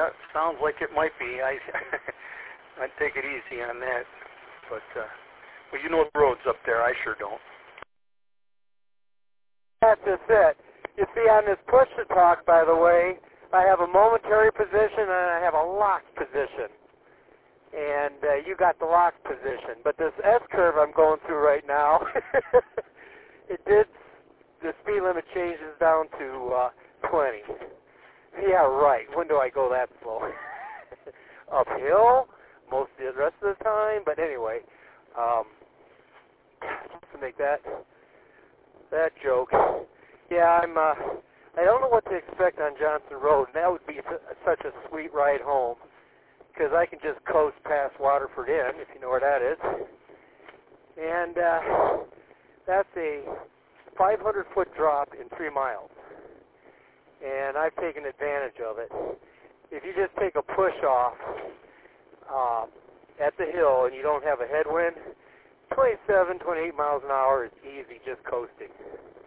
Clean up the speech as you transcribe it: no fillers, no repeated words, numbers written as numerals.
Yeah, sounds like it might be. I'd take it easy on that. But, well, you know the roads up there. I sure don't. That's just it. You see, on this push-to-talk, by the way, I have a momentary position and I have a locked position. And you got the locked position. But this S-curve I'm going through right now, the speed limit changes down to 20. Yeah, right. When do I go that slow? Uphill most of the rest of the time. But anyway, just to make that joke. Yeah, I don't know what to expect on Johnson Road, and that would be such a sweet ride home, because I can just coast past Waterford Inn, if you know where that is. And that's a 500-foot drop in 3 miles. And I've taken advantage of it. If you just take a push-off at the hill and you don't have a headwind, 27, 28 miles an hour is easy, just coasting.